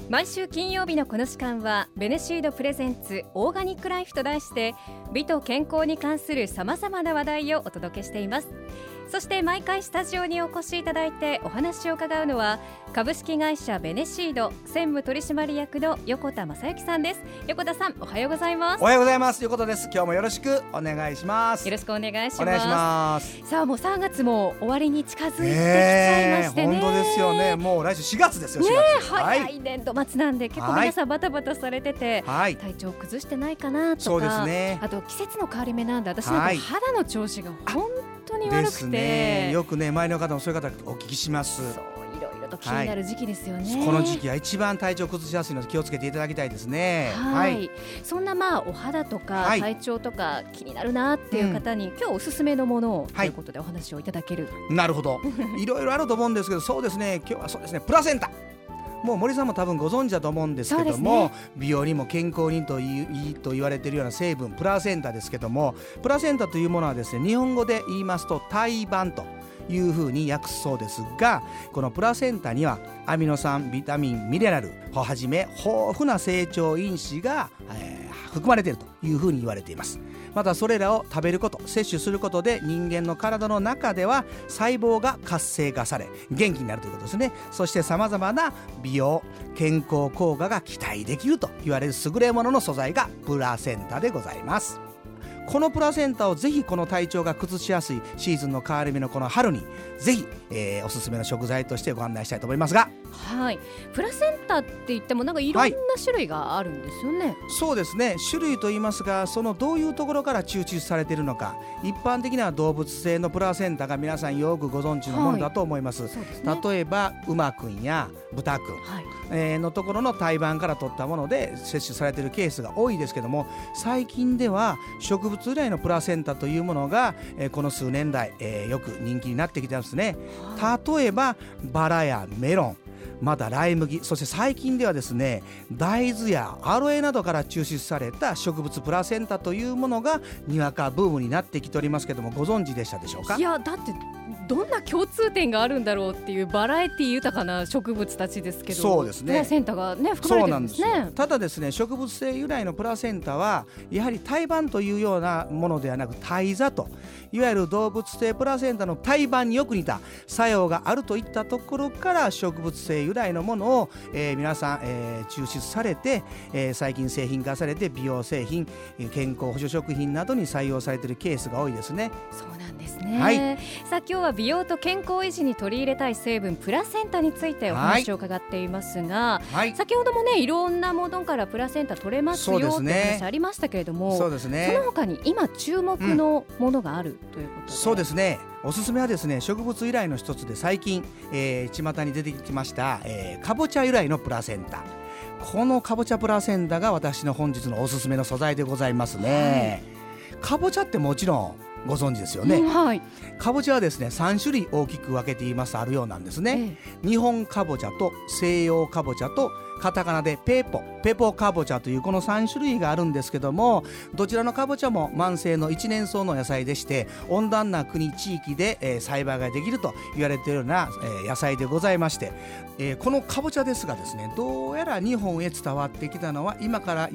毎週金曜日のこの時間はベネシードプレゼンツオーガニックライフと題して美と健康に関するさまざまな話題をお届けしています。そして毎回スタジオにお越しいただいてお話を伺うのは株式会社ベネシード専務取締役の横田正幸さんです。横田さん、おはようございます。 おはようございます。横田です。今日もよろしくお願いします。 よろしくお願いします。 お願いします。 さあ、もう3月も終わりに近づいてきちゃいましてね。 本当ですよね。もう来週4月ですよ。4月、 早い年度末なんで、結構皆さんバタバタされてて、体調崩してないかなとか、 そうですね、 あと季節の変わり目なんで、私なんか肌の調子が本当に悪くてですね。よくね、周りの方もそういう方お聞きします。 そう、いろいろと気になる時期ですよね。 この時期は一番体調崩しやすいので気をつけていただきたいですね。 そんなお肌とか体調とか気になるなっていう方に、今日おすすめのものをということでお話をいただける。 なるほど。いろいろあると思うんですけど、そうですね、今日はそうですね、プラセンタ。もう森さんも多分ご存知だと思うんですけども、美容にも健康にといいと言われているような成分プラセンタですけども、プラセンタというものはですね、日本語で言いますと胎盤というふうに訳すそうですが、このプラセンタにはアミノ酸、ビタミン、ミネラルをはじめ豊富な成長因子が、含まれているというふうに言われています。またそれらを食べること、摂取することで人間の体の中では細胞が活性化され元気になるということですね。そしてさまざまな美容健康効果が期待できると言われる優れものの素材がプラセンタでございます。このプラセンタをぜひこの体調が崩しやすいシーズンの変わり目のこの春にぜひ、おすすめの食材としてご案内したいと思いますが、 プラセンタって言ってもなんかいろんな種類があるんですよね。 そうですね、種類と言いますが、そのどういうところから抽出されているのか、一般的な動物性のプラセンタが皆さんよくご存知のものだと思います。例えば馬くんや豚くん、のところの胎盤から取ったもので摂取されているケースが多いですけども、最近では植物由来のプラセンタというものが、この数年来、よく人気になってきてますね。例えばバラやメロン、またライ麦、そして最近ではですね、大豆やアロエなどから抽出された植物プラセンタというものがにわかブームになってきておりますけども、ご存知でしたでしょうか。 いや、だってどんな共通点があるんだろうっていうバラエティ豊かな植物たちですけど、 そうですね、 プラセンタが、含まれてるんですね。 そうなんですよ。ただですね、植物性由来のプラセンタはやはり胎盤というようなものではなく、胎座といわゆる動物性プラセンタの胎盤によく似た作用があるといったところから植物性由来のものを、皆さん、抽出されて、最近製品化されて美容製品、健康補助食品などに採用されているケースが多いですね。 そうなんですね。さあ、今日は美容と健康維持に取り入れたい成分プラセンタについてお話を伺っていますが、先ほどもね、いろんなものからプラセンタ取れますよって話ありましたけれども、その他に今注目のものがあるということで、 そうですね、おすすめはですね、植物由来の一つで最近、巷に出てきました、かぼちゃ由来のプラセンタ。このかぼちゃプラセンタが私の本日のおすすめの素材でございますね。かぼちゃってもちろんご存知ですよね。かぼちゃはですね、3種類大きく分けて言いますとあるようなんですね。日本かぼちゃと西洋かぼちゃとカタカナでペポかぼちゃというこの3種類があるんですけども、どちらのかぼちゃも慢性の一年草の野菜でして、温暖な国地域で、栽培ができると言われているような、野菜でございまして、このかぼちゃですがですね、どうやら日本へ伝わってきたのは今から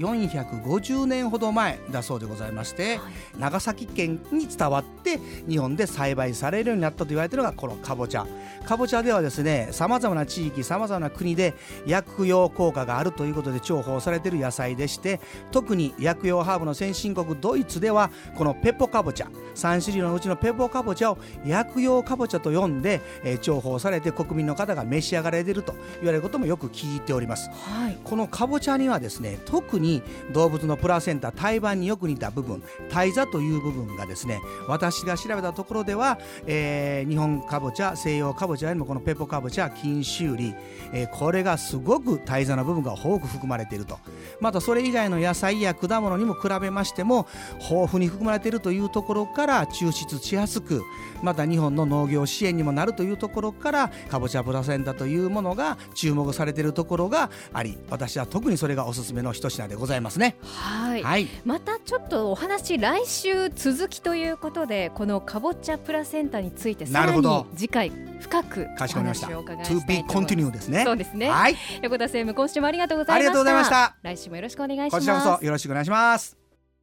450年ほど前だそうでございまして、長崎県に伝わって日本で栽培されるようになったと言われているのがこのかぼちゃ。かぼちゃではですね、さまざまな地域、さまざまな国で薬用効果があるということで重宝されている野菜でして、特に薬用ハーブの先進国ドイツではこのペポかぼちゃ、3種類のうちのペポかぼちゃを薬用かぼちゃと呼んで、重宝されて国民の方が召し上がれていると言われることもよく聞いております。このかぼちゃにはですね、特に動物のプラセンタ、胎盤によく似た部分、胎座という部分がですね、私が調べたところでは、日本かぼちゃ、西洋かぼちゃよりもこのペポかぼちゃ、金秋梨、これがすごく胎座の部分が豊富含まれていると。またそれ以外の野菜や果物にも比べましても豊富に含まれているというところから抽出しやすく、また日本の農業支援にもなるというところからかぼちゃプラセンタというものが注目されているところがあり、私は特にそれがおすすめの一品でございますね。 またちょっとお話来来週続きということで、このかぼちゃプラセンタについてさらに次回深くお話を伺いしたいと思います。 To be continue ですね。 そうですね、 はい、 横田専務、今週もありがとうございました。 ありがとうございました。 来週もよろしくお願いします。 こちらこそよろしくお願いします。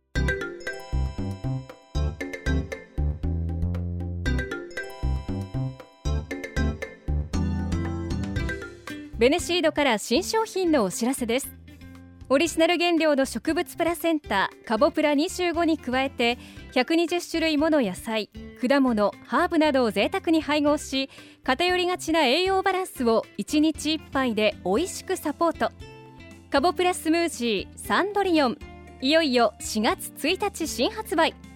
ベネシードから新商品のお知らせです。オリジナル原料の植物プラセンタカボプラ25に加えて、120種類もの野菜、果物、ハーブなどを贅沢に配合し、偏りがちな栄養バランスを1日1杯で美味しくサポート。カボプラスムージーサンドリオン、いよいよ4月1日新発売。